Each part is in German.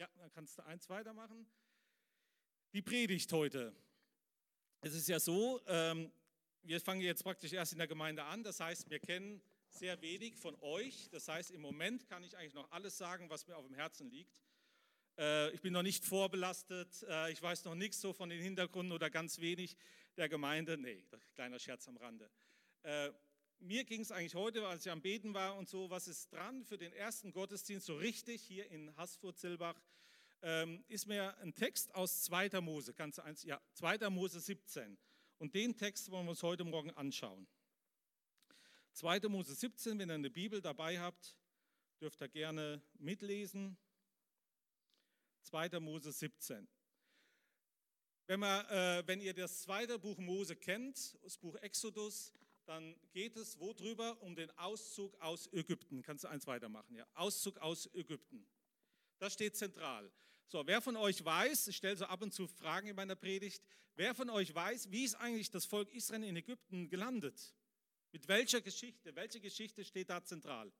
Ja, dann kannst du eins weitermachen. Die Predigt heute. Es ist ja so, wir fangen jetzt praktisch erst in der Gemeinde an. Das heißt, wir kennen sehr wenig von euch. Das heißt, im Moment kann ich eigentlich noch alles sagen, was mir auf dem Herzen liegt. Ich bin noch nicht vorbelastet. Ich weiß noch nichts so von den Hintergründen oder ganz wenig der Gemeinde. Nee, kleiner Scherz am Rande. Mir ging es eigentlich heute, als ich am Beten war und so, was ist dran für den ersten Gottesdienst, so richtig hier in Haßfurt-Zillbach, ist mir ein Text aus 2. Mose, 2. Mose 17. Und den Text wollen wir uns heute Morgen anschauen. 2. Mose 17, wenn ihr eine Bibel dabei habt, dürft ihr gerne mitlesen. 2. Mose 17. Wenn ihr das zweite Buch Mose kennt, das Buch Exodus, dann geht es worüber? Um den Auszug aus Ägypten. Kannst du eins weitermachen? Ja? Auszug aus Ägypten. Das steht zentral. So, wer von euch weiß, ich stelle so ab und zu Fragen in meiner Predigt, wer von euch weiß, wie ist eigentlich das Volk Israel in Ägypten gelandet? Mit welcher Geschichte? Welche Geschichte steht da zentral?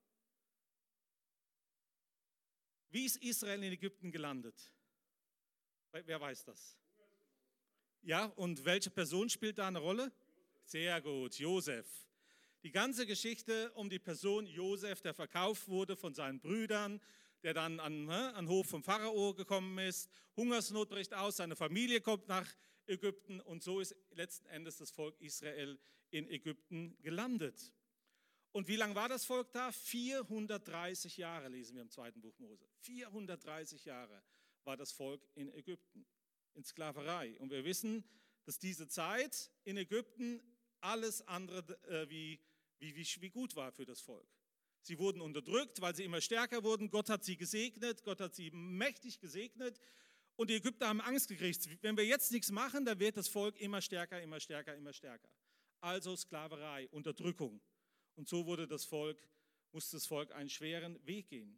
Wie ist Israel in Ägypten gelandet? Wer weiß das? Ja, und welche Person spielt da eine Rolle? Sehr gut, Josef. Die ganze Geschichte um die Person Josef, der verkauft wurde von seinen Brüdern, der dann an den Hof vom Pharao gekommen ist. Hungersnot bricht aus, seine Familie kommt nach Ägypten und so ist letzten Endes das Volk Israel in Ägypten gelandet. Und wie lange war das Volk da? 430 Jahre lesen wir im 2. Buch Mose. 430 Jahre war das Volk in Ägypten, in Sklaverei. Und wir wissen, dass diese Zeit in Ägypten alles andere wie gut war für das Volk. Sie wurden unterdrückt, weil sie immer stärker wurden. Gott hat sie gesegnet, Gott hat sie mächtig gesegnet. Und die Ägypter haben Angst gekriegt. Wenn wir jetzt nichts machen, dann wird das Volk immer stärker, immer stärker, immer stärker. Also Sklaverei, Unterdrückung. Und so musste das Volk einen schweren Weg gehen.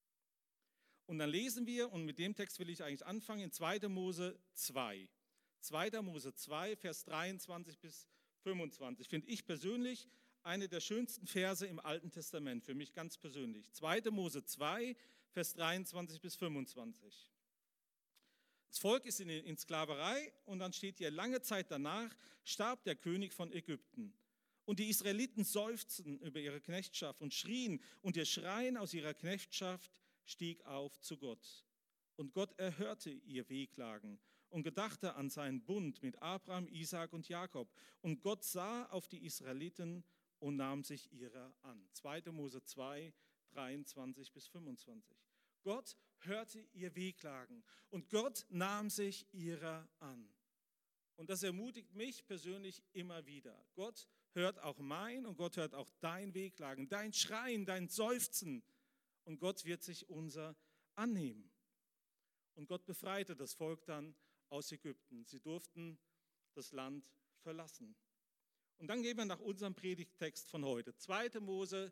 Und dann lesen wir, und mit dem Text will ich eigentlich anfangen, in 2. Mose 2. 2. Mose 2, Vers 23 bis 25. Finde ich persönlich eine der schönsten Verse im Alten Testament, für mich ganz persönlich. 2. Mose 2, Vers 23 bis 25. Das Volk ist in Sklaverei und dann steht hier, lange Zeit danach starb der König von Ägypten. Und die Israeliten seufzten über ihre Knechtschaft und schrien, und ihr Schreien aus ihrer Knechtschaft stieg auf zu Gott. Und Gott erhörte ihr Wehklagen und gedachte an seinen Bund mit Abraham, Isaak und Jakob. Und Gott sah auf die Israeliten und nahm sich ihrer an. 2. Mose 2, 23 bis 25. Gott hörte ihr Wehklagen und Gott nahm sich ihrer an. Und das ermutigt mich persönlich immer wieder. Gott hört auch mein und Gott hört auch dein Wehklagen, dein Schreien, dein Seufzen. Und Gott wird sich unser annehmen. Und Gott befreite das Volk dann aus Ägypten. Sie durften das Land verlassen. Und dann gehen wir nach unserem Predigttext von heute. 2. Mose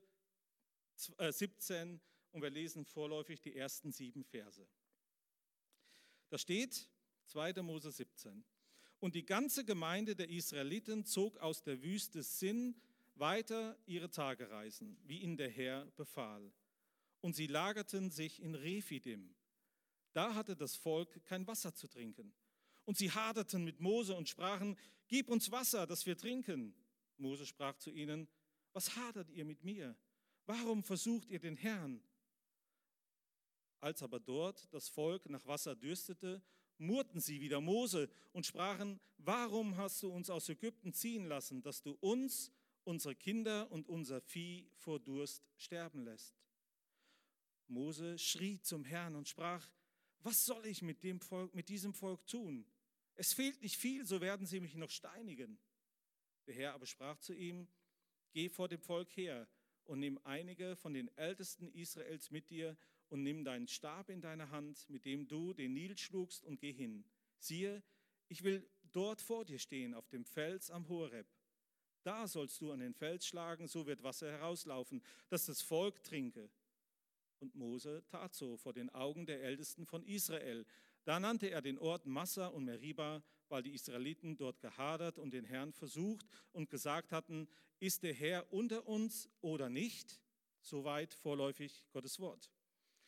17 und wir lesen vorläufig die ersten 7 Verse. Da steht 2. Mose 17. Und die ganze Gemeinde der Israeliten zog aus der Wüste Sin weiter ihre Tagereisen, wie ihnen der Herr befahl. Und sie lagerten sich in Rephidim. Da hatte das Volk kein Wasser zu trinken. Und sie haderten mit Mose und sprachen, gib uns Wasser, dass wir trinken. Mose sprach zu ihnen, was hadert ihr mit mir? Warum versucht ihr den Herrn? Als aber dort das Volk nach Wasser dürstete, murrten sie wider Mose und sprachen, warum hast du uns aus Ägypten ziehen lassen, dass du uns, unsere Kinder und unser Vieh vor Durst sterben lässt? Mose schrie zum Herrn und sprach, was soll ich mit diesem Volk tun? Es fehlt nicht viel, so werden sie mich noch steinigen. Der Herr aber sprach zu ihm, geh vor dem Volk her und nimm einige von den Ältesten Israels mit dir und nimm deinen Stab in deine Hand, mit dem du den Nil schlugst, und geh hin. Siehe, ich will dort vor dir stehen, auf dem Fels am Horeb. Da sollst du an den Fels schlagen, so wird Wasser herauslaufen, dass das Volk trinke. Und Mose tat so vor den Augen der Ältesten von Israel. Da nannte er den Ort Massa und Meriba, weil die Israeliten dort gehadert und den Herrn versucht und gesagt hatten, ist der Herr unter uns oder nicht? Soweit vorläufig Gottes Wort.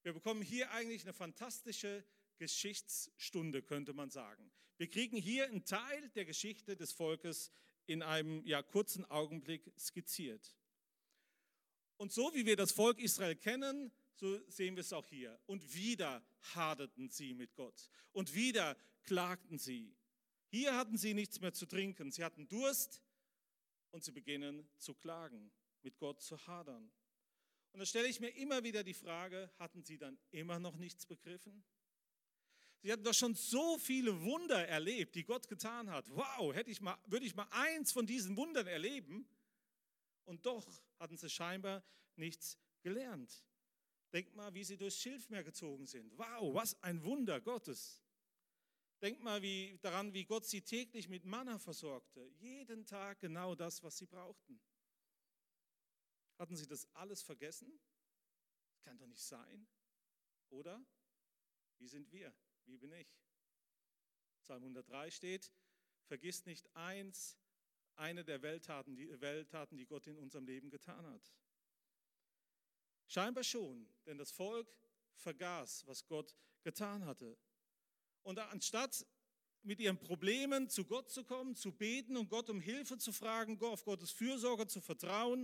Wir bekommen hier eigentlich eine fantastische Geschichtsstunde, könnte man sagen. Wir kriegen hier einen Teil der Geschichte des Volkes in einem kurzen Augenblick skizziert. Und so wie wir das Volk Israel kennen, so sehen wir es auch hier. Und wieder haderten sie mit Gott. Und wieder klagten sie. Hier hatten sie nichts mehr zu trinken. Sie hatten Durst und sie beginnen zu klagen, mit Gott zu hadern. Und da stelle ich mir immer wieder die Frage, hatten sie dann immer noch nichts begriffen? Sie hatten doch schon so viele Wunder erlebt, die Gott getan hat. Wow, würde ich mal eins von diesen Wundern erleben? Und doch hatten sie scheinbar nichts gelernt. Denkt mal, wie sie durchs Schilfmeer gezogen sind. Wow, was ein Wunder Gottes. Denkt mal daran, wie Gott sie täglich mit Manna versorgte. Jeden Tag genau das, was sie brauchten. Hatten sie das alles vergessen? Das kann doch nicht sein. Oder? Wie sind wir? Wie bin ich? Psalm 103 steht, vergiss nicht eine der Welttaten, die Gott in unserem Leben getan hat. Scheinbar schon, denn das Volk vergaß, was Gott getan hatte. Und anstatt mit ihren Problemen zu Gott zu kommen, zu beten und Gott um Hilfe zu fragen, auf Gottes Fürsorge zu vertrauen,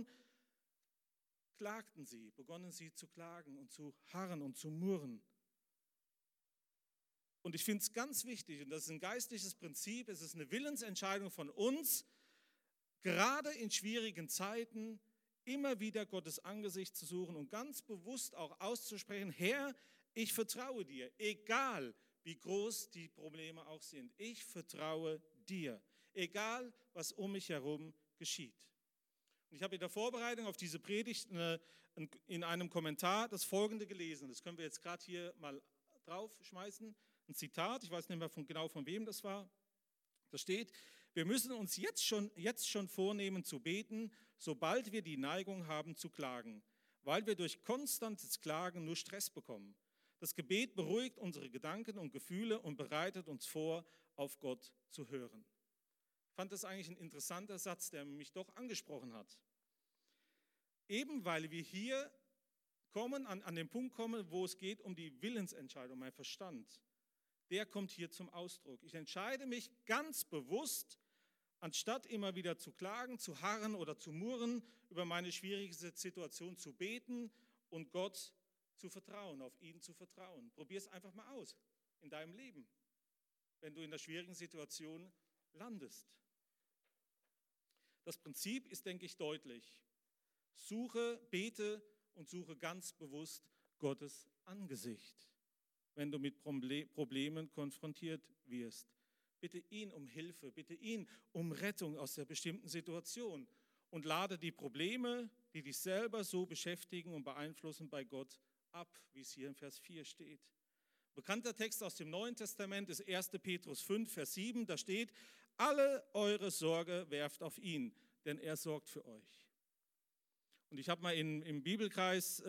begonnen sie zu klagen und zu harren und zu murren. Und ich finde es ganz wichtig, und das ist ein geistliches Prinzip, es ist eine Willensentscheidung von uns, gerade in schwierigen Zeiten immer wieder Gottes Angesicht zu suchen und ganz bewusst auch auszusprechen, Herr, ich vertraue dir, egal wie groß die Probleme auch sind. Ich vertraue dir, egal was um mich herum geschieht. Und ich habe in der Vorbereitung auf diese Predigt in einem Kommentar das Folgende gelesen. Das können wir jetzt gerade hier mal draufschmeißen. Ein Zitat, ich weiß nicht mehr genau von wem das war. Da steht, wir müssen uns jetzt schon vornehmen zu beten, sobald wir die Neigung haben zu klagen, weil wir durch konstantes Klagen nur Stress bekommen. Das Gebet beruhigt unsere Gedanken und Gefühle und bereitet uns vor, auf Gott zu hören. Ich fand das eigentlich ein interessanter Satz, der mich doch angesprochen hat. Eben weil wir hier an den Punkt kommen, wo es geht um die Willensentscheidung, mein Verstand, der kommt hier zum Ausdruck. Ich entscheide mich ganz bewusst, anstatt immer wieder zu klagen, zu harren oder zu murren, über meine schwierige Situation zu beten und Gott zu vertrauen, auf ihn zu vertrauen. Probier es einfach mal aus in deinem Leben, wenn du in der schwierigen Situation landest. Das Prinzip ist, denke ich, deutlich. Bete und suche ganz bewusst Gottes Angesicht, wenn du mit Problemen konfrontiert wirst. Bitte ihn um Hilfe, bitte ihn um Rettung aus der bestimmten Situation und lade die Probleme, die dich selber so beschäftigen und beeinflussen, bei Gott ab, wie es hier in Vers 4 steht. Bekannter Text aus dem Neuen Testament ist 1. Petrus 5, Vers 7, da steht, alle eure Sorge werft auf ihn, denn er sorgt für euch. Und ich habe mal im Bibelkreis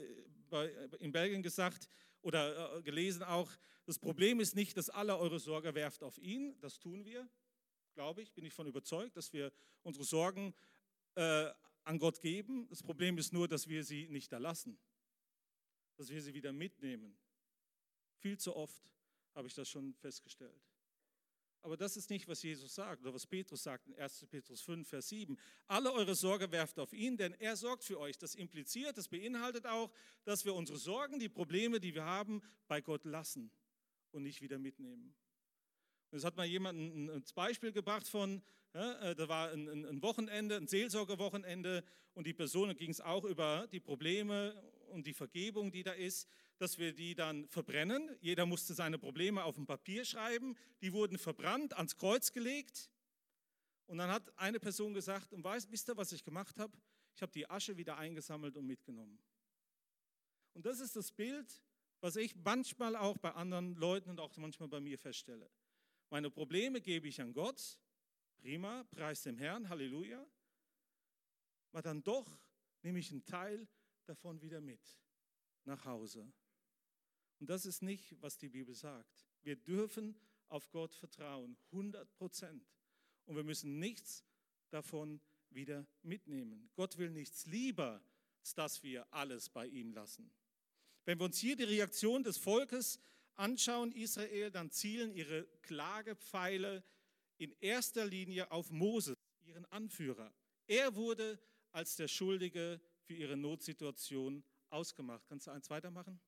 in Belgien gesagt oder gelesen auch, das Problem ist nicht, dass alle eure Sorge werft auf ihn, das tun wir, glaube ich, bin ich von überzeugt, dass wir unsere Sorgen an Gott geben. Das Problem ist nur, dass wir sie nicht erlassen, dass wir sie wieder mitnehmen. Viel zu oft habe ich das schon festgestellt. Aber das ist nicht, was Jesus sagt oder was Petrus sagt in 1. Petrus 5, Vers 7. Alle eure Sorge werft auf ihn, denn er sorgt für euch. Das impliziert, das beinhaltet auch, dass wir unsere Sorgen, die Probleme, die wir haben, bei Gott lassen und nicht wieder mitnehmen. Und es hat mal jemand ein Beispiel gebracht da war ein Wochenende, ein Seelsorgewochenende und die Person, da ging es auch über die Probleme und die Vergebung, die da ist, dass wir die dann verbrennen. Jeder musste seine Probleme auf ein Papier schreiben. Die wurden verbrannt, ans Kreuz gelegt. Und dann hat eine Person gesagt, und wisst ihr, was ich gemacht habe? Ich habe die Asche wieder eingesammelt und mitgenommen. Und das ist das Bild, was ich manchmal auch bei anderen Leuten und auch manchmal bei mir feststelle. Meine Probleme gebe ich an Gott, prima, preis dem Herrn, Halleluja. Aber dann doch nehme ich einen Teil davon wieder mit nach Hause. Und das ist nicht, was die Bibel sagt. Wir dürfen auf Gott vertrauen, 100%. Und wir müssen nichts davon wieder mitnehmen. Gott will nichts lieber, als dass wir alles bei ihm lassen. Wenn wir uns hier die Reaktion des Volkes anschauen, Israel, dann zielen ihre Klagepfeile in erster Linie auf Moses, ihren Anführer. Er wurde als der Schuldige für ihre Notsituation ausgemacht. Kannst du eins weitermachen?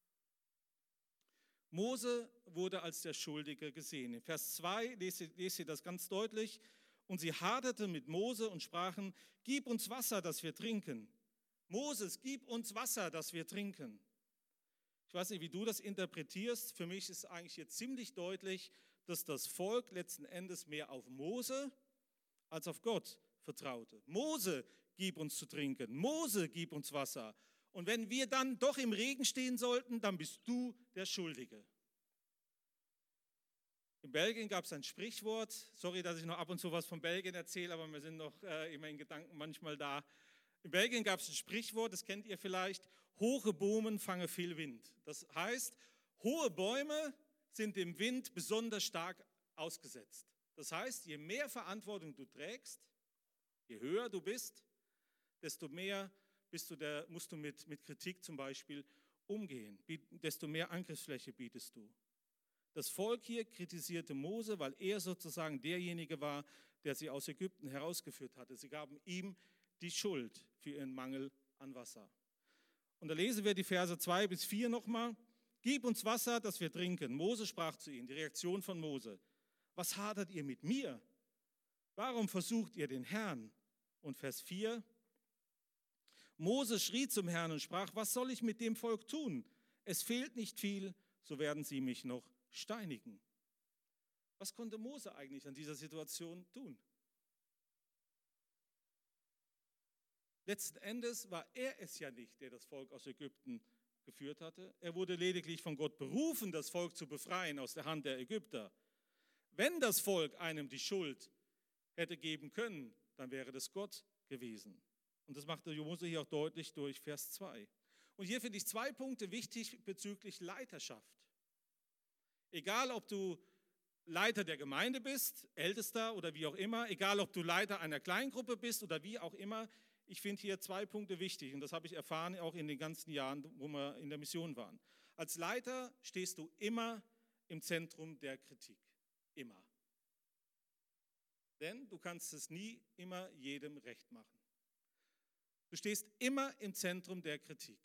Mose wurde als der Schuldige gesehen. In Vers 2 lest ihr das ganz deutlich. Und sie haderten mit Mose und sprachen, gib uns Wasser, dass wir trinken. Moses, gib uns Wasser, dass wir trinken. Ich weiß nicht, wie du das interpretierst. Für mich ist eigentlich hier ziemlich deutlich, dass das Volk letzten Endes mehr auf Mose als auf Gott vertraute. Mose, gib uns zu trinken. Mose, gib uns Wasser. Und wenn wir dann doch im Regen stehen sollten, dann bist du der Schuldige. In Belgien gab es ein Sprichwort, sorry, dass ich noch ab und zu was von Belgien erzähle, aber wir sind noch immer in Gedanken manchmal da. In Belgien gab es ein Sprichwort, das kennt ihr vielleicht, hohe Bäume fangen viel Wind. Das heißt, hohe Bäume sind dem Wind besonders stark ausgesetzt. Das heißt, je mehr Verantwortung du trägst, je höher du bist, desto mehr musst du mit Kritik zum Beispiel umgehen, desto mehr Angriffsfläche bietest du. Das Volk hier kritisierte Mose, weil er sozusagen derjenige war, der sie aus Ägypten herausgeführt hatte. Sie gaben ihm die Schuld für ihren Mangel an Wasser. Und da lesen wir die Verse 2 bis 4 nochmal. Gib uns Wasser, dass wir trinken. Mose sprach zu ihnen, die Reaktion von Mose. Was hadert ihr mit mir? Warum versucht ihr den Herrn? Und Vers 4. Mose schrie zum Herrn und sprach, was soll ich mit dem Volk tun? Es fehlt nicht viel, so werden sie mich noch steinigen. Was konnte Mose eigentlich an dieser Situation tun? Letzten Endes war er es ja nicht, der das Volk aus Ägypten geführt hatte. Er wurde lediglich von Gott berufen, das Volk zu befreien aus der Hand der Ägypter. Wenn das Volk einem die Schuld hätte geben können, dann wäre das Gott gewesen. Und das machte Mose hier auch deutlich durch Vers 2. Und hier finde ich 2 Punkte wichtig bezüglich Leiterschaft. Egal, ob du Leiter der Gemeinde bist, Ältester oder wie auch immer, egal, ob du Leiter einer Kleingruppe bist oder wie auch immer, ich finde hier 2 Punkte wichtig und das habe ich erfahren auch in den ganzen Jahren, wo wir in der Mission waren. Als Leiter stehst du immer im Zentrum der Kritik, immer. Denn du kannst es nie immer jedem recht machen. Du stehst immer im Zentrum der Kritik.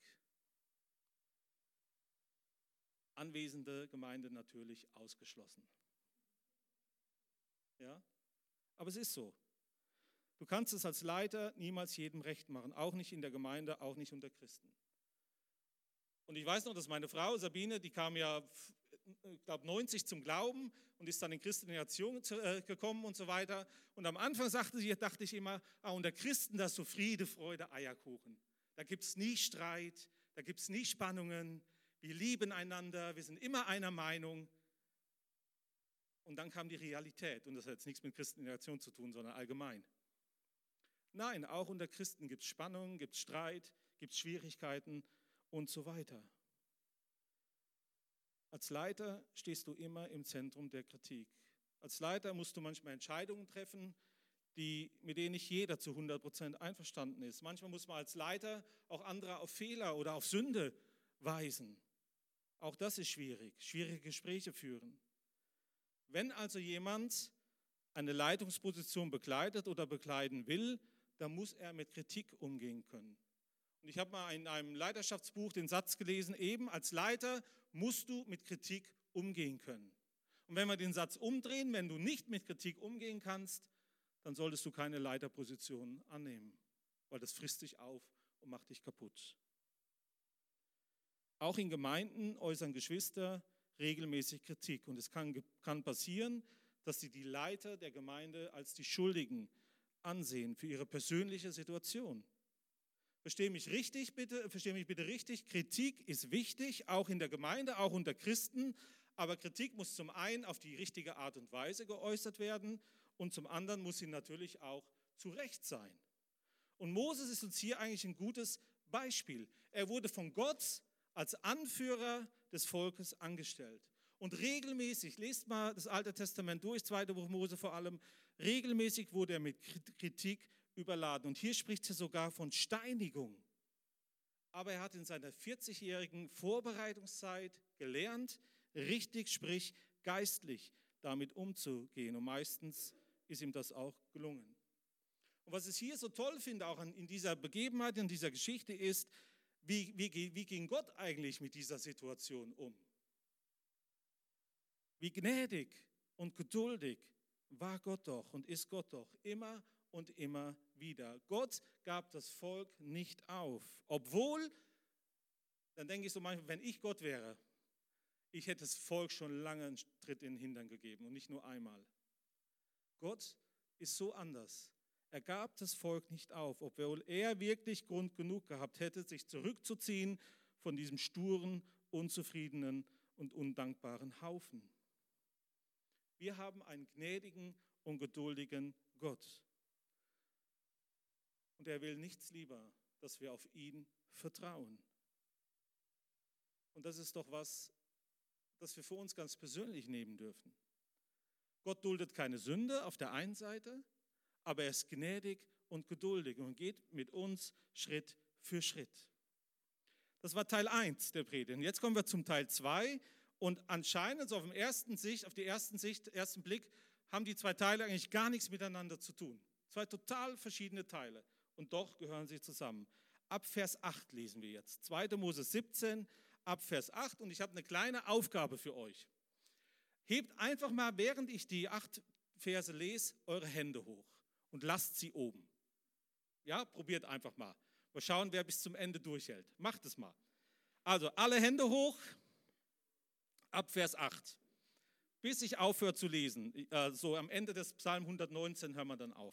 Anwesende Gemeinde natürlich ausgeschlossen. Ja? Aber es ist so. Du kannst es als Leiter niemals jedem recht machen, auch nicht in der Gemeinde, auch nicht unter Christen. Und ich weiß noch, dass meine Frau Sabine, die kam ja, ich glaube 90 zum Glauben und ist dann in christliche Erziehung gekommen und so weiter. Und am Anfang dachte ich immer, unter Christen, das ist so Friede, Freude, Eierkuchen. Da gibt es nie Streit, da gibt es nie Spannungen, wir lieben einander, wir sind immer einer Meinung. Und dann kam die Realität und das hat jetzt nichts mit Christen in der Erziehung zu tun, sondern allgemein. Nein, auch unter Christen gibt es Spannungen, gibt es Streit, gibt es Schwierigkeiten und so weiter. Als Leiter stehst du immer im Zentrum der Kritik. Als Leiter musst du manchmal Entscheidungen treffen, mit denen nicht jeder zu 100% einverstanden ist. Manchmal muss man als Leiter auch andere auf Fehler oder auf Sünde weisen. Auch das ist schwierig, schwierige Gespräche führen. Wenn also jemand eine Leitungsposition bekleidet oder bekleiden will, dann muss er mit Kritik umgehen können. Und ich habe mal in einem Leiterschaftsbuch den Satz gelesen, eben als Leiter musst du mit Kritik umgehen können. Und wenn wir den Satz umdrehen, wenn du nicht mit Kritik umgehen kannst, dann solltest du keine Leiterposition annehmen, weil das frisst dich auf und macht dich kaputt. Auch in Gemeinden äußern Geschwister regelmäßig Kritik und es kann passieren, dass sie die Leiter der Gemeinde als die Schuldigen ansehen für ihre persönliche Situation. Verstehe mich bitte richtig, Kritik ist wichtig, auch in der Gemeinde, auch unter Christen, aber Kritik muss zum einen auf die richtige Art und Weise geäußert werden und zum anderen muss sie natürlich auch zu Recht sein. Und Moses ist uns hier eigentlich ein gutes Beispiel. Er wurde von Gott als Anführer des Volkes angestellt. Und regelmäßig, lest mal das Alte Testament durch, 2. Buch Mose vor allem, regelmäßig wurde er mit Kritik überladen. Und hier spricht er sogar von Steinigung. aber er hat in seiner 40-jährigen Vorbereitungszeit gelernt, richtig, sprich geistlich damit umzugehen. Und meistens ist ihm das auch gelungen. Und was ich hier so toll finde, auch in dieser Begebenheit, in dieser Geschichte, ist, wie ging Gott eigentlich mit dieser Situation um? Wie gnädig und geduldig war Gott doch und ist Gott doch immer und immer wieder. Gott gab das Volk nicht auf. Obwohl, dann denke ich so manchmal, wenn ich Gott wäre, ich hätte das Volk schon lange einen Tritt in den Hintern gegeben und nicht nur einmal. Gott ist so anders. Er gab das Volk nicht auf, obwohl er wirklich Grund genug gehabt hätte, sich zurückzuziehen von diesem sturen, unzufriedenen und undankbaren Haufen. Wir haben einen gnädigen und geduldigen Gott. Und er will nichts lieber, dass wir auf ihn vertrauen. Und das ist doch was, das wir für uns ganz persönlich nehmen dürfen. Gott duldet keine Sünde auf der einen Seite, aber er ist gnädig und geduldig und geht mit uns Schritt für Schritt. Das war Teil 1 der Predigt. Und jetzt kommen wir zum Teil 2. Und anscheinend, so auf den ersten Blick, haben die zwei Teile eigentlich gar nichts miteinander zu tun. Zwei total verschiedene Teile. Und doch gehören sie zusammen. Ab Vers 8 lesen wir jetzt. 2. Mose 17, ab Vers 8. Und ich habe eine kleine Aufgabe für euch. Hebt einfach mal, während ich die 8 Verse lese, eure Hände hoch und lasst sie oben. Ja, probiert einfach mal. Mal schauen, wer bis zum Ende durchhält. Macht es mal. Also alle Hände hoch. Ab Vers 8, bis ich aufhöre zu lesen. So am Ende des Psalm 119 hören wir dann auf.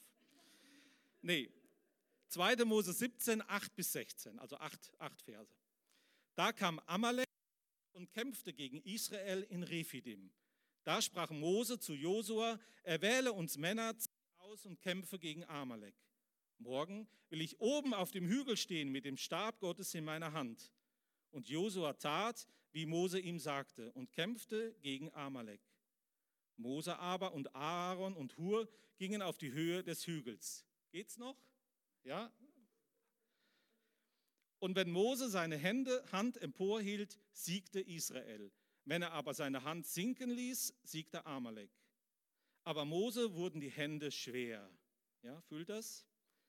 2. Mose 17, 8 bis 16, also 8 Verse. Da kam Amalek und kämpfte gegen Israel in Rephidim. Da sprach Mose zu Josua, erwähle uns Männer, zieh aus und kämpfe gegen Amalek. Morgen will ich oben auf dem Hügel stehen mit dem Stab Gottes in meiner Hand. Und Josua tat, wie Mose ihm sagte, und kämpfte gegen Amalek. Mose aber und Aaron und Hur gingen auf die Höhe des Hügels. Geht's noch? Ja? Und wenn Mose seine Hand emporhielt, siegte Israel. Wenn er aber seine Hand sinken ließ, siegte Amalek. Aber Mose wurden die Hände schwer. Ja, fühlt das?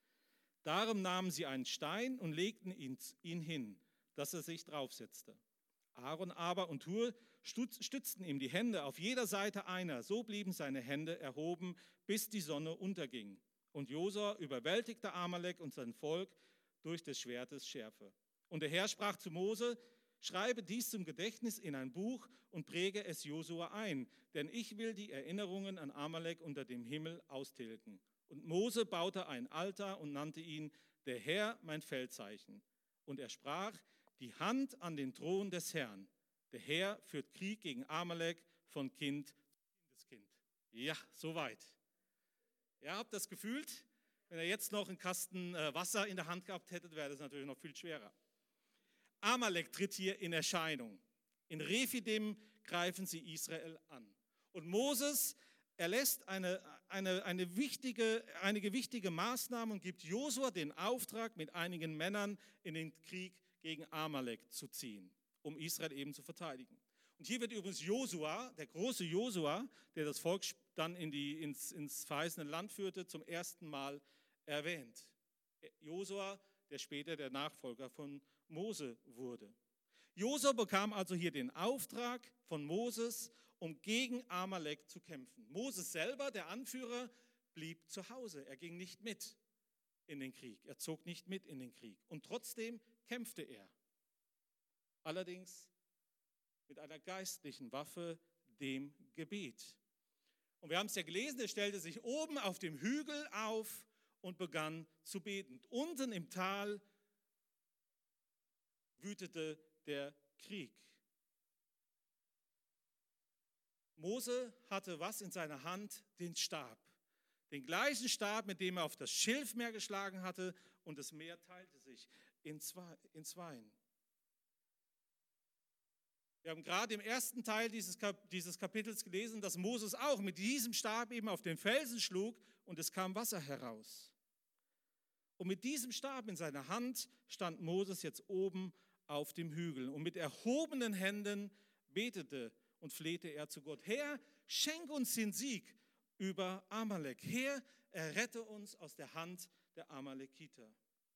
Darum nahmen sie einen Stein und legten ihn hin, dass er sich draufsetzte. Aaron aber und Hur stützten ihm die Hände auf jeder Seite einer. So blieben seine Hände erhoben, bis die Sonne unterging. Und Josua überwältigte Amalek und sein Volk durch des Schwertes Schärfe. Und der Herr sprach zu Mose, schreibe dies zum Gedächtnis in ein Buch und präge es Josua ein, denn ich will die Erinnerungen an Amalek unter dem Himmel austilgen. Und Mose baute ein Altar und nannte ihn, der Herr mein Feldzeichen. Und er sprach, die Hand an den Thron des Herrn. Der Herr führt Krieg gegen Amalek von Kind zu Kindeskind. Ja, soweit. Ja, habt das gefühlt? Wenn ihr jetzt noch einen Kasten Wasser in der Hand gehabt hättet, wäre das natürlich noch viel schwerer. Amalek tritt hier in Erscheinung. In Rephidim greifen sie Israel an. Und Moses erlässt einige wichtige Maßnahmen und gibt Josua den Auftrag, mit einigen Männern in den Krieg gegen Amalek zu ziehen, um Israel eben zu verteidigen. Und hier wird übrigens Josua, der große Josua, der das Volk dann ins verheißene Land führte, zum ersten Mal erwähnt. Josua, der später der Nachfolger von Mose wurde. Josua bekam also hier den Auftrag von Moses, um gegen Amalek zu kämpfen. Moses selber, der Anführer, blieb zu Hause. Er ging nicht mit in den Krieg. Er zog nicht mit in den Krieg. Und trotzdem kämpfte er. Allerdings mit einer geistlichen Waffe, dem Gebet. Und wir haben es ja gelesen, er stellte sich oben auf dem Hügel auf und begann zu beten. Unten im Tal wütete der Krieg. Mose hatte was in seiner Hand? Den Stab. Den gleichen Stab, mit dem er auf das Schilfmeer geschlagen hatte, und das Meer teilte sich in Zweien. Wir haben gerade im ersten Teil dieses Kapitels gelesen, dass Moses auch mit diesem Stab eben auf den Felsen schlug und es kam Wasser heraus. Und mit diesem Stab in seiner Hand stand Moses jetzt oben auf dem Hügel. Und mit erhobenen Händen betete und flehte er zu Gott: Herr, schenk uns den Sieg über Amalek. Herr, errette uns aus der Hand der Amalekiter.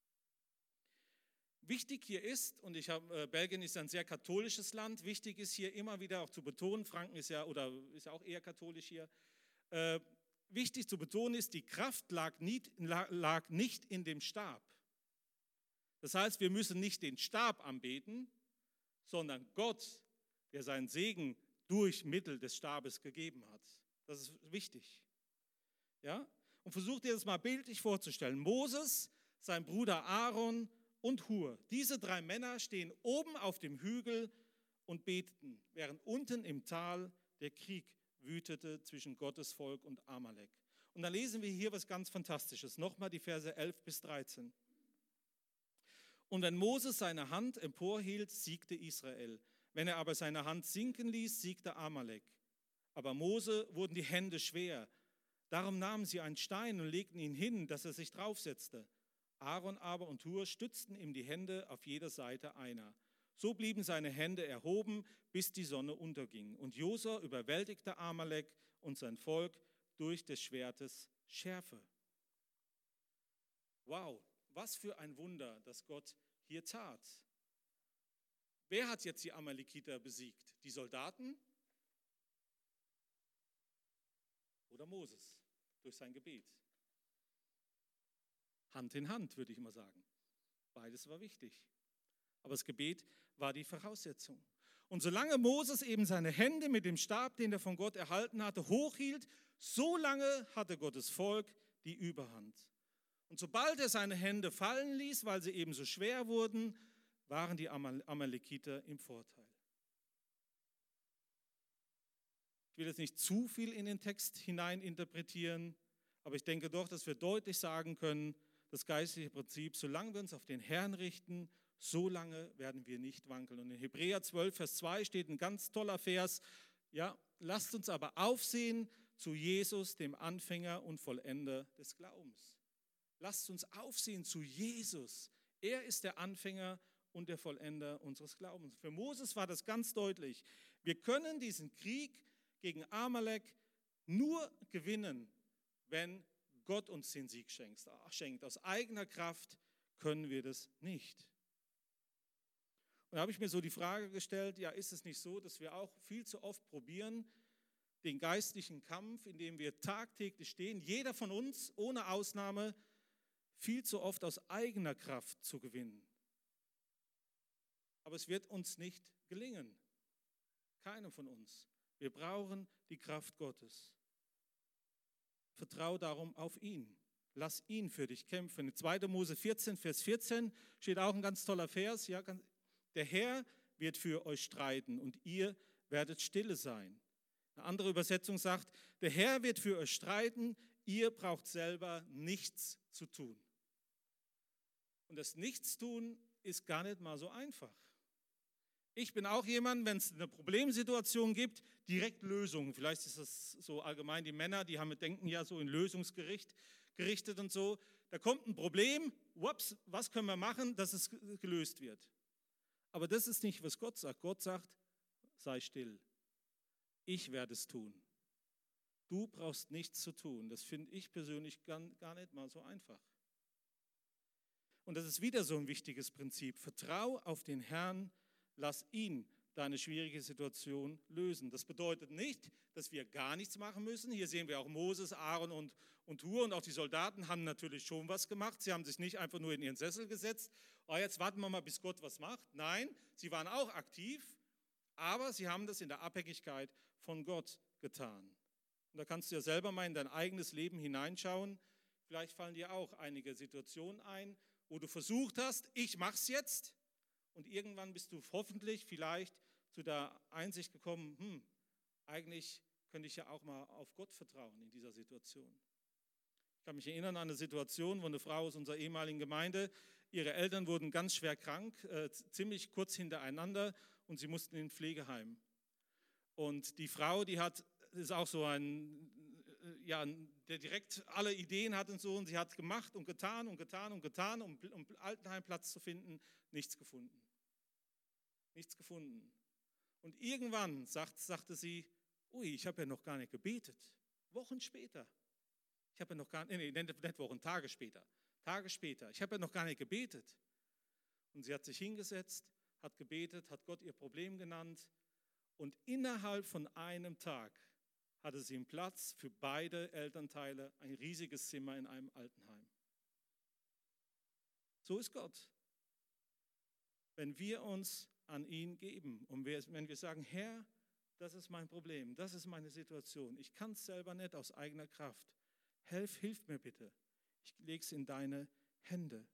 Wichtig hier ist, und Belgien ist ein sehr katholisches Land, wichtig ist hier immer wieder auch zu betonen, Franken ist ja auch eher katholisch hier, wichtig zu betonen ist, die Kraft lag nicht in dem Stab. Das heißt, wir müssen nicht den Stab anbeten, sondern Gott, der seinen Segen durch Mittel des Stabes gegeben hat. Das ist wichtig. Ja? Und versucht dir das mal bildlich vorzustellen. Moses, sein Bruder Aaron und Hur. Diese 3 Männer stehen oben auf dem Hügel und beteten, während unten im Tal der Krieg wütete zwischen Gottes Volk und Amalek. Und dann lesen wir hier was ganz Fantastisches. Nochmal die Verse 11 bis 13. Und wenn Moses seine Hand emporhielt, siegte Israel. Wenn er aber seine Hand sinken ließ, siegte Amalek. Aber Mose wurden die Hände schwer. Darum nahmen sie einen Stein und legten ihn hin, dass er sich draufsetzte. Aaron aber und Hur stützten ihm die Hände auf jeder Seite einer. So blieben seine Hände erhoben, bis die Sonne unterging. Und Josua überwältigte Amalek und sein Volk durch des Schwertes Schärfe. Wow, was für ein Wunder, das Gott hier tat. Wer hat jetzt die Amalekiter besiegt? Die Soldaten oder Moses durch sein Gebet? Hand in Hand, würde ich mal sagen. Beides war wichtig. Aber das Gebet war die Voraussetzung. Und solange Moses eben seine Hände mit dem Stab, den er von Gott erhalten hatte, hochhielt, so lange hatte Gottes Volk die Überhand. Und sobald er seine Hände fallen ließ, weil sie eben so schwer wurden, waren die Amalekiter im Vorteil. Ich will jetzt nicht zu viel in den Text hineininterpretieren, aber ich denke doch, dass wir deutlich sagen können, das geistliche Prinzip: Solange wir uns auf den Herrn richten, so lange werden wir nicht wankeln. Und in Hebräer 12, Vers 2 steht ein ganz toller Vers: Ja, lasst uns aber aufsehen zu Jesus, dem Anfänger und Vollender des Glaubens. Lasst uns aufsehen zu Jesus. Er ist der Anfänger und der Vollender unseres Glaubens. Für Moses war das ganz deutlich. Wir können diesen Krieg gegen Amalek nur gewinnen, wenn Gott uns den Sieg schenkt. Aus eigener Kraft können wir das nicht. Und da habe ich mir so die Frage gestellt, ja, ist es nicht so, dass wir auch viel zu oft probieren, den geistlichen Kampf, in dem wir tagtäglich stehen, jeder von uns ohne Ausnahme, viel zu oft aus eigener Kraft zu gewinnen. Aber es wird uns nicht gelingen. Keinem von uns. Wir brauchen die Kraft Gottes. Vertrau darum auf ihn. Lass ihn für dich kämpfen. In 2. Mose 14, Vers 14 steht auch ein ganz toller Vers. Ja, der Herr wird für euch streiten und ihr werdet stille sein. Eine andere Übersetzung sagt, der Herr wird für euch streiten, ihr braucht selber nichts zu tun. Und das Nichtstun ist gar nicht mal so einfach. Ich bin auch jemand, wenn es eine Problemsituation gibt, direkt Lösungen. Vielleicht ist das so allgemein, die Männer, denken ja so in Lösungsgericht gerichtet und so. Da kommt ein Problem, ups, was können wir machen, dass es gelöst wird? Aber das ist nicht, was Gott sagt. Gott sagt, sei still. Ich werde es tun. Du brauchst nichts zu tun. Das finde ich persönlich gar nicht mal so einfach. Und das ist wieder so ein wichtiges Prinzip. Vertrau auf den Herrn. Lass ihn deine schwierige Situation lösen. Das bedeutet nicht, dass wir gar nichts machen müssen. Hier sehen wir auch Moses, Aaron und Hur, und auch die Soldaten haben natürlich schon was gemacht. Sie haben sich nicht einfach nur in ihren Sessel gesetzt. Oh, jetzt warten wir mal, bis Gott was macht. Nein, sie waren auch aktiv, aber sie haben das in der Abhängigkeit von Gott getan. Und da kannst du ja selber mal in dein eigenes Leben hineinschauen. Vielleicht fallen dir auch einige Situationen ein, wo du versucht hast, ich mach's jetzt. Und irgendwann bist du hoffentlich vielleicht zu der Einsicht gekommen, eigentlich könnte ich ja auch mal auf Gott vertrauen in dieser Situation. Ich kann mich erinnern an eine Situation, wo eine Frau aus unserer ehemaligen Gemeinde, ihre Eltern wurden ganz schwer krank, ziemlich kurz hintereinander, und sie mussten in ein Pflegeheim. Und die Frau, ist auch so ein ja, der direkt alle Ideen hat und so. Und sie hat gemacht und getan und getan und getan, um Altenheim Platz zu finden. Nichts gefunden. Nichts gefunden. Und irgendwann sagte sie, ui, ich habe ja noch gar nicht gebetet. Wochen später. Ich habe ja noch gar nicht Wochen, Tage später. Tage später. Ich habe ja noch gar nicht gebetet. Und sie hat sich hingesetzt, hat gebetet, hat Gott ihr Problem genannt. Und innerhalb von einem Tag hatte sie einen Platz für beide Elternteile, ein riesiges Zimmer in einem Altenheim. So ist Gott. Wenn wir uns an ihn geben und wenn wir sagen, Herr, das ist mein Problem, das ist meine Situation, ich kann es selber nicht aus eigener Kraft, hilf mir bitte, ich lege es in deine Hände.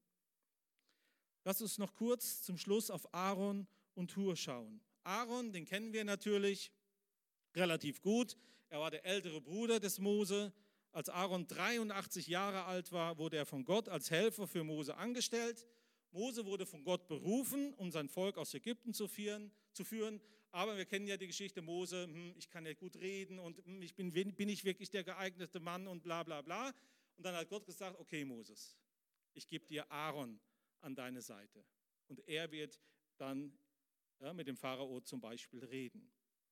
Lass uns noch kurz zum Schluss auf Aaron und Hur schauen. Aaron, den kennen wir natürlich relativ gut, er war der ältere Bruder des Mose. Als Aaron 83 Jahre alt war, wurde er von Gott als Helfer für Mose angestellt. Mose wurde von Gott berufen, um sein Volk aus Ägypten zu führen. Aber wir kennen ja die Geschichte Mose, ich kann ja gut reden und bin ich wirklich der geeignete Mann und bla bla bla. Und dann hat Gott gesagt, okay Moses, ich gebe dir Aaron an deine Seite. Und er wird dann mit dem Pharao zum Beispiel reden.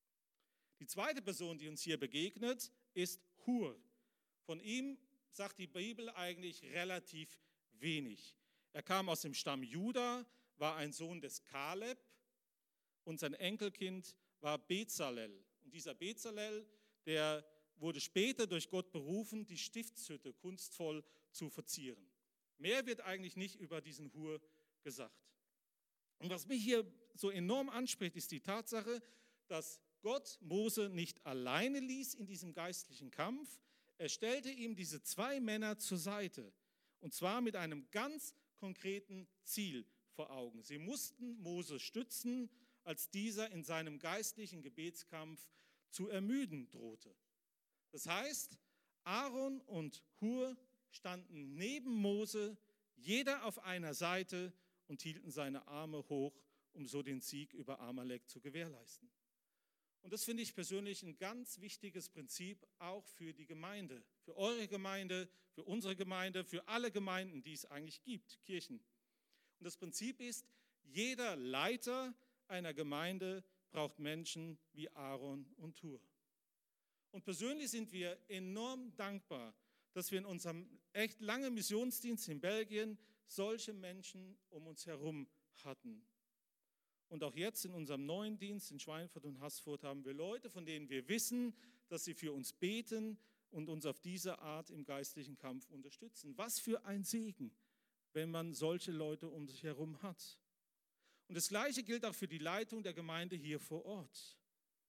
Die zweite Person, die uns hier begegnet, ist Hur. Von ihm sagt die Bibel eigentlich relativ wenig. Er kam aus dem Stamm Juda, war ein Sohn des Kaleb und sein Enkelkind war Bezalel. Und dieser Bezalel, der wurde später durch Gott berufen, die Stiftshütte kunstvoll zu verzieren. Mehr wird eigentlich nicht über diesen Hur gesagt. Und was mich hier so enorm anspricht, ist die Tatsache, dass Gott Mose nicht alleine ließ in diesem geistlichen Kampf. Er stellte ihm diese zwei Männer zur Seite. Und zwar mit einem ganz konkreten Ziel vor Augen. Sie mussten Mose stützen, als dieser in seinem geistlichen Gebetskampf zu ermüden drohte. Das heißt, Aaron und Hur standen neben Mose, jeder auf einer Seite und hielten seine Arme hoch, um so den Sieg über Amalek zu gewährleisten. Und das finde ich persönlich ein ganz wichtiges Prinzip auch für die Gemeinde, für eure Gemeinde, für unsere Gemeinde, für alle Gemeinden, die es eigentlich gibt, Kirchen. Und das Prinzip ist, jeder Leiter einer Gemeinde braucht Menschen wie Aaron und Hur. Und persönlich sind wir enorm dankbar, dass wir in unserem echt langen Missionsdienst in Belgien solche Menschen um uns herum hatten. Und auch jetzt in unserem neuen Dienst in Schweinfurt und Haßfurt haben wir Leute, von denen wir wissen, dass sie für uns beten und uns auf diese Art im geistlichen Kampf unterstützen. Was für ein Segen, wenn man solche Leute um sich herum hat. Und das Gleiche gilt auch für die Leitung der Gemeinde hier vor Ort.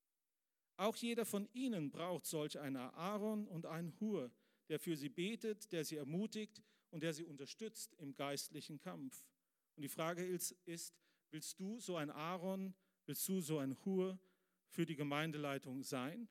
Auch jeder von ihnen braucht solch einen Aaron und einen Hur, der für sie betet, der sie ermutigt und der sie unterstützt im geistlichen Kampf. Und die Frage ist, willst du so ein Aaron, willst du so ein Hur für die Gemeindeleitung sein?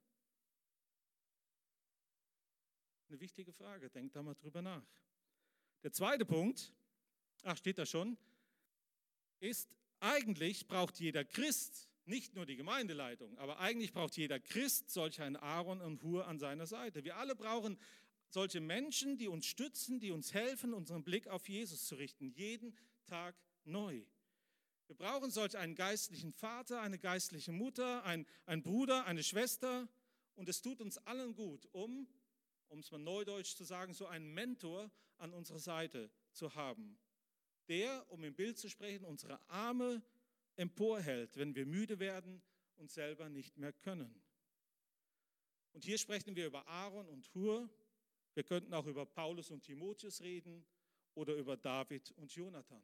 Eine wichtige Frage, denk da mal drüber nach. Der zweite Punkt, steht da schon, ist, eigentlich braucht jeder Christ, nicht nur die Gemeindeleitung, aber eigentlich braucht jeder Christ solch einen Aaron und Hur an seiner Seite. Wir alle brauchen solche Menschen, die uns stützen, die uns helfen, unseren Blick auf Jesus zu richten, jeden Tag neu. Wir brauchen solch einen geistlichen Vater, eine geistliche Mutter, einen Bruder, eine Schwester. Und es tut uns allen gut, um es mal neudeutsch zu sagen, so einen Mentor an unserer Seite zu haben, der, um im Bild zu sprechen, unsere Arme emporhält, wenn wir müde werden und selber nicht mehr können. Und hier sprechen wir über Aaron und Hur. Wir könnten auch über Paulus und Timotheus reden oder über David und Jonathan.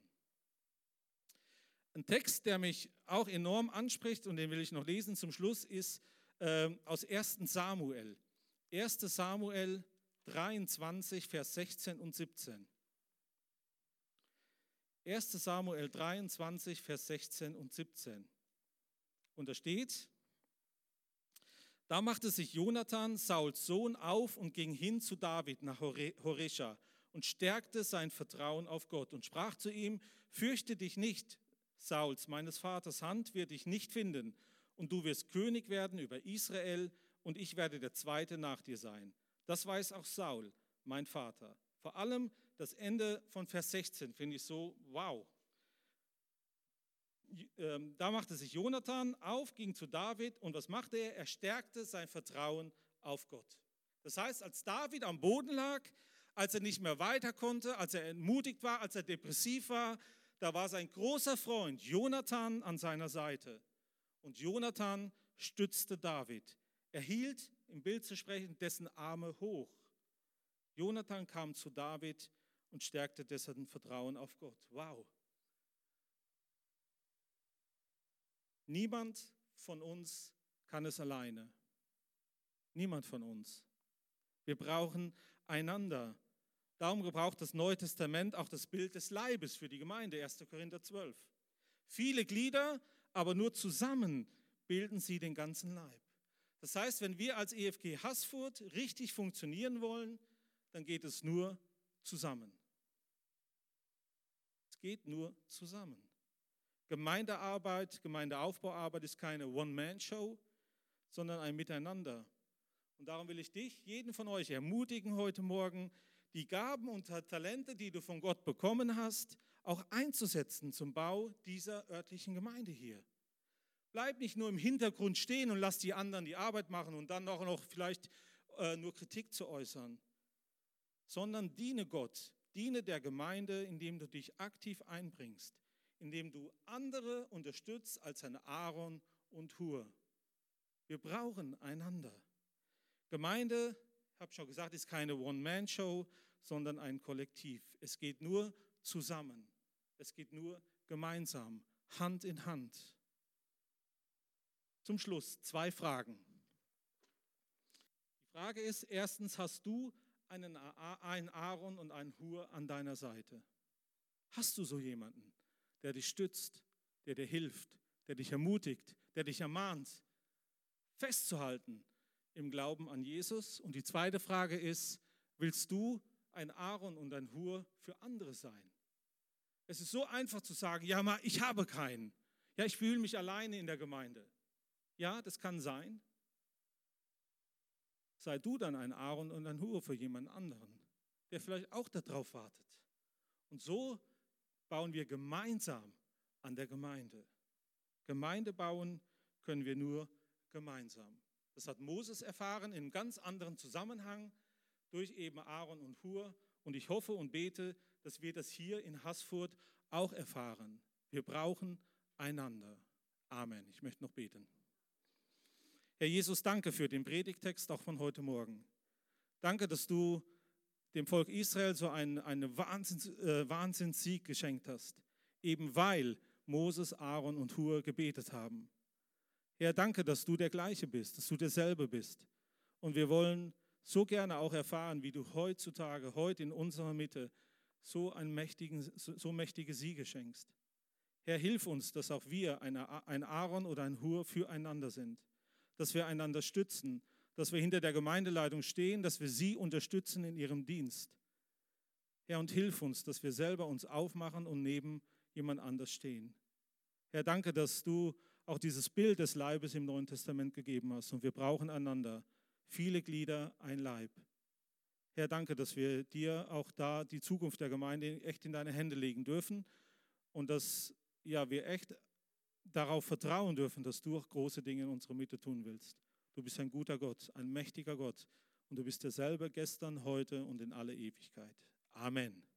Ein Text, der mich auch enorm anspricht und den will ich noch lesen zum Schluss, ist aus 1. Samuel. 1. Samuel 23, Vers 16 und 17. 1. Samuel 23, Vers 16 und 17. Und da steht, da machte sich Jonathan, Sauls Sohn, auf und ging hin zu David nach Horesha und stärkte sein Vertrauen auf Gott und sprach zu ihm, fürchte dich nicht, Sauls, meines Vaters Hand wird dich nicht finden und du wirst König werden über Israel und ich werde der Zweite nach dir sein. Das weiß auch Saul, mein Vater. Vor allem das Ende von Vers 16 finde ich so, wow. Da machte sich Jonathan auf, ging zu David und was machte er? Er stärkte sein Vertrauen auf Gott. Das heißt, als David am Boden lag, als er nicht mehr weiter konnte, als er entmutigt war, als er depressiv war, da war sein großer Freund Jonathan an seiner Seite. Und Jonathan stützte David. Er hielt, im Bild zu sprechen, dessen Arme hoch. Jonathan kam zu David und stärkte dessen Vertrauen auf Gott. Wow. Niemand von uns kann es alleine. Niemand von uns. Wir brauchen einander. Darum gebraucht das Neue Testament auch das Bild des Leibes für die Gemeinde, 1. Korinther 12. Viele Glieder, aber nur zusammen bilden sie den ganzen Leib. Das heißt, wenn wir als EFG Haßfurt richtig funktionieren wollen, dann geht es nur zusammen. Es geht nur zusammen. Gemeindearbeit, Gemeindeaufbauarbeit ist keine One-Man-Show, sondern ein Miteinander. Und darum will ich dich, jeden von euch ermutigen heute Morgen, die Gaben und Talente, die du von Gott bekommen hast, auch einzusetzen zum Bau dieser örtlichen Gemeinde hier. Bleib nicht nur im Hintergrund stehen und lass die anderen die Arbeit machen und dann noch vielleicht nur Kritik zu äußern, sondern diene Gott, diene der Gemeinde, indem du dich aktiv einbringst, indem du andere unterstützt als ein Aaron und Hur. Wir brauchen einander. Gemeinde, ich habe schon gesagt, ist keine One-Man-Show, sondern ein Kollektiv. Es geht nur zusammen. Es geht nur gemeinsam, Hand in Hand. Zum Schluss 2 Fragen. Die Frage ist, erstens, hast du einen Aaron und einen Hur an deiner Seite? Hast du so jemanden, der dich stützt, der dir hilft, der dich ermutigt, der dich ermahnt, festzuhalten im Glauben an Jesus? Und die zweite Frage ist, willst du ein Aaron und ein Hur für andere sein? Es ist so einfach zu sagen, ja, ich habe keinen. Ja, ich fühle mich alleine in der Gemeinde. Ja, das kann sein. Sei du dann ein Aaron und ein Hur für jemand anderen, der vielleicht auch darauf wartet. Und so bauen wir gemeinsam an der Gemeinde. Gemeinde bauen können wir nur gemeinsam. Das hat Moses erfahren in einem ganz anderen Zusammenhang durch eben Aaron und Hur. Und ich hoffe und bete, dass wir das hier in Haßfurt auch erfahren. Wir brauchen einander. Amen. Ich möchte noch beten. Herr Jesus, danke für den Predigtext auch von heute Morgen. Danke, dass du dem Volk Israel so einen Wahnsinnssieg geschenkt hast, eben weil Moses, Aaron und Hur gebetet haben. Herr, danke, dass du der Gleiche bist, dass du derselbe bist. Und wir wollen so gerne auch erfahren, wie du heutzutage, heute in unserer Mitte so mächtige Siege schenkst. Herr, hilf uns, dass auch wir ein Aaron oder ein Hur füreinander sind, dass wir einander stützen, dass wir hinter der Gemeindeleitung stehen, dass wir sie unterstützen in ihrem Dienst. Herr, und hilf uns, dass wir selber uns aufmachen und neben jemand anders stehen. Herr, danke, dass du auch dieses Bild des Leibes im Neuen Testament gegeben hast und wir brauchen einander. Viele Glieder, ein Leib. Herr, danke, dass wir dir auch da die Zukunft der Gemeinde echt in deine Hände legen dürfen und dass wir echt darauf vertrauen dürfen, dass du auch große Dinge in unserer Mitte tun willst. Du bist ein guter Gott, ein mächtiger Gott und du bist derselbe gestern, heute und in alle Ewigkeit. Amen.